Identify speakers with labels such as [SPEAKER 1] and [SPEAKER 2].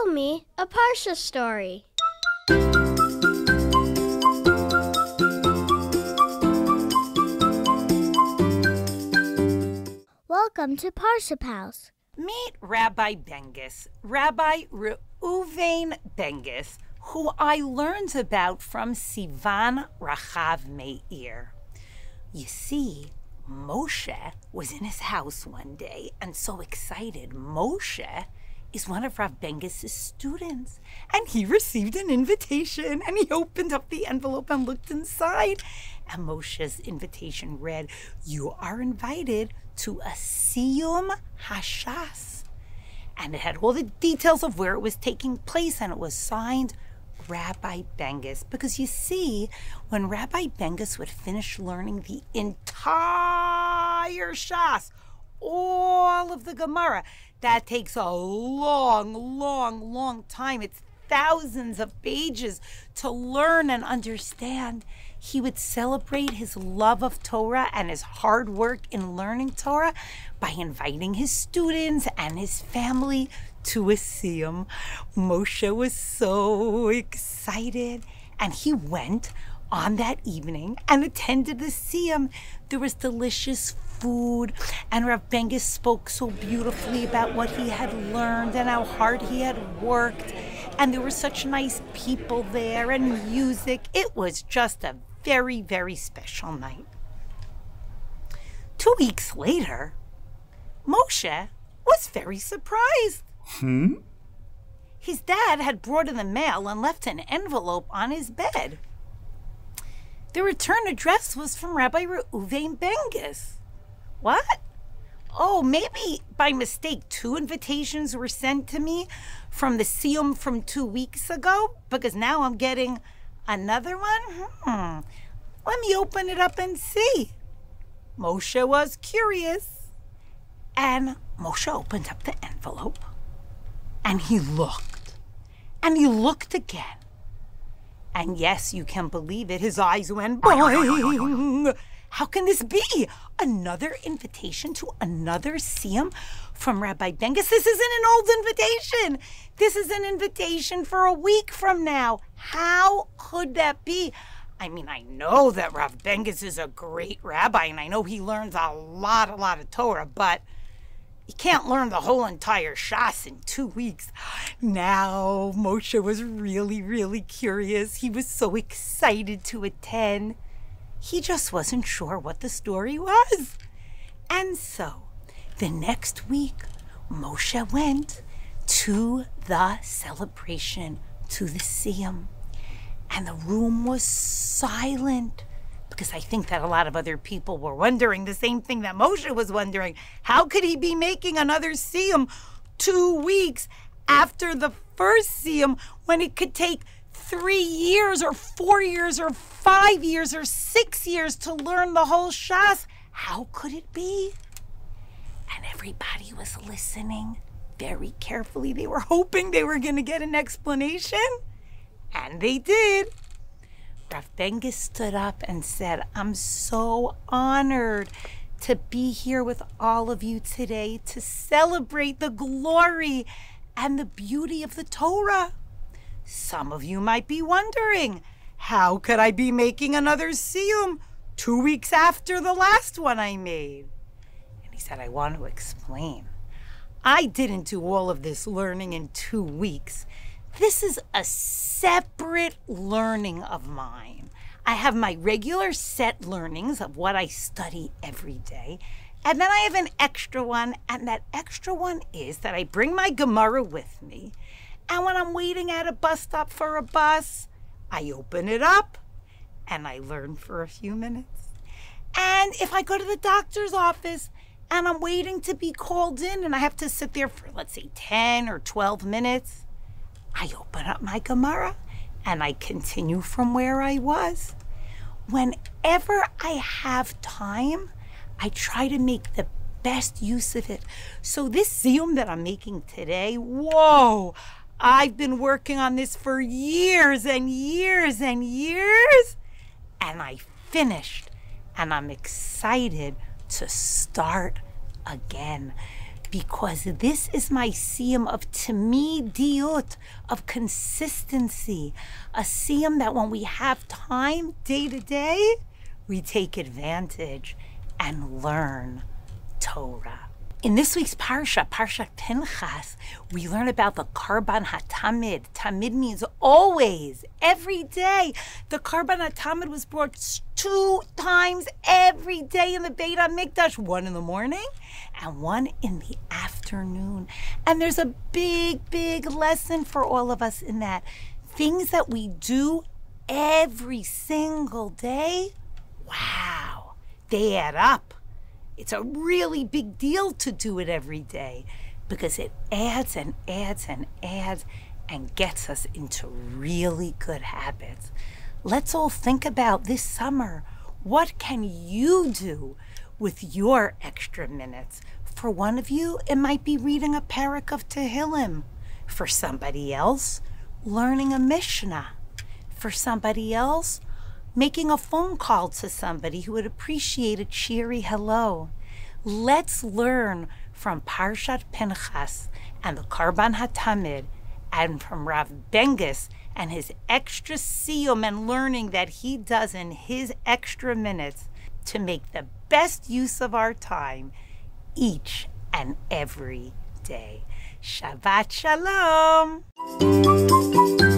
[SPEAKER 1] me a Parsha story. Welcome to Parsha Pals.
[SPEAKER 2] Meet Rabbi Bengis, Rabbi Reuven Bengis, who I learned about from Sivan Rachav Meir. You see, Moshe was in his house one day and so excited. Moshe is one of Rav Bengis' students, and he received an invitation, and he opened up the envelope and looked inside, and Moshe's invitation read, "You are invited to a Siyum Hashas," and it had all the details of where it was taking place, and it was signed Rabbi Bengis, because you see, when Rabbi Bengis would finish learning the entire Shas, all of the Gemara, that takes a long time. It's thousands of pages to learn and understand. He would celebrate his love of Torah and his hard work in learning Torah by inviting his students and his family to a siyum. Moshe was so excited, and he went on that evening and attended the siyum. There was delicious food, and Rav Bengis spoke so beautifully about what he had learned and how hard he had worked, and there were such nice people there and music. It was just a very, very special night. 2 weeks later, Moshe was very surprised. His dad had brought in the mail and left an envelope on his bed. The return address was from Rabbi Reuven Bengis. What? Oh, maybe by mistake 2 invitations were sent to me from the siyum from 2 weeks ago, because now I'm getting another one? Let me open it up and see. Moshe was curious. And Moshe opened up the envelope, and he looked, and he looked again. And yes, you can believe it, his eyes went boing. How can this be? Another invitation to another siyum from Rabbi Bengis? This isn't an old invitation. This is an invitation for a week from now. How could that be? I mean, I know that Rav Bengis is a great rabbi, and I know he learns a lot of Torah, but you can't learn the whole entire Shas in 2 weeks. Now, Moshe was really curious. He was so excited to attend. He just wasn't sure what the story was. And so, the next week, Moshe went to the celebration, to the siyum. And the room was silent, because I think that a lot of other people were wondering the same thing that Moshe was wondering. How could he be making another siyum 2 weeks after the first siyum when it could take 3 years or 4 years or 5 years or 6 years to learn the whole Shas? How could it be? And everybody was listening very carefully. They were hoping they were going to get an explanation. And they did. Rav Bengis stood up and said, "I'm so honored to be here with all of you today to celebrate the glory and the beauty of the Torah. Some of you might be wondering, how could I be making another siyum 2 weeks after the last one I made?" And he said, "I want to explain. I didn't do all of this learning in 2 weeks. This is a separate learning of mine. I have my regular set learnings of what I study every day, and then I have an extra one, and that extra one is that I bring my Gemara with me, and when I'm waiting at a bus stop for a bus, I open it up, and I learn for a few minutes. And if I go to the doctor's office, and I'm waiting to be called in, and I have to sit there for, let's say, 10 or 12 minutes, I open up my Gemara and I continue from where I was. Whenever I have time, I try to make the best use of it. So this siyum that I'm making today, whoa, I've been working on this for years and years and years, and I finished, and I'm excited to start again. because this is my siyum of timidiyut, of consistency, a siyum that when we have time day to day, we take advantage and learn Torah. In this week's Parsha, Parshat Pinchas, we learn about the Karban HaTamid. Tamid means always, every day. The Karban HaTamid was brought 2 times every day in the Beit HaMikdash, one in the morning and one in the afternoon. And there's a big, big lesson for all of us in that. Things that we do every single day, wow, they add up. It's a really big deal to do it every day because it adds and adds and adds and gets us into really good habits. Let's all think about this summer. What can you do with your extra minutes? For one of you, it might be reading a parak of Tehillim. For somebody else, learning a Mishnah. For somebody else, making a phone call to somebody who would appreciate a cheery hello. Let's learn from Parshat Pinchas and the Karban HaTamid and from Rav Bengis and his extra siyum and learning that he does in his extra minutes to make the best use of our time each and every day. Shabbat Shalom.